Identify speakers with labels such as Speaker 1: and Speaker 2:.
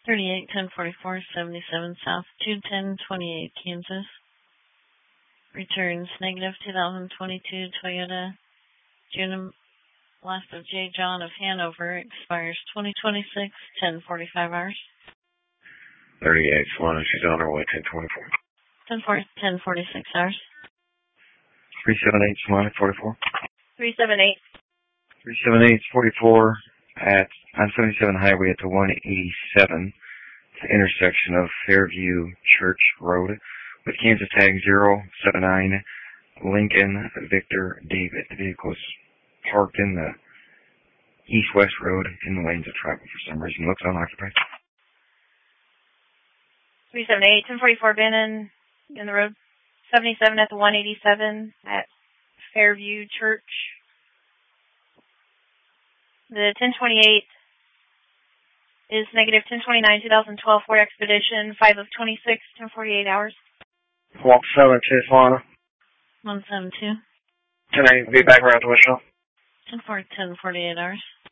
Speaker 1: 38, 1044, 77 South, 21028 Kansas. Returns negative 2022 Toyota June. Last of J. John of Hanover expires 2026, 1045 hours.
Speaker 2: 38, Solana, she's on her way, 1024.
Speaker 1: 1046 hours.
Speaker 2: 378, Solana, 44.
Speaker 1: 378.
Speaker 2: 378, 44 on 77 Highway at the 187, the intersection of Fairview Church Road with Kansas tag 079 Lincoln Victor David. The vehicle is parked in the east-west road in the lanes of travel for some reason. Looks unoccupied.
Speaker 3: 378, 1044 Bannon in the road. 77 at the 187 at Fairview Church. The 1028 is negative 1029 2012 Ford Expedition, 5 of 26, 1048 hours.
Speaker 4: Walk 72, Solana.
Speaker 1: 172.
Speaker 4: 10 be back around to Wichita.
Speaker 1: 1048 hours.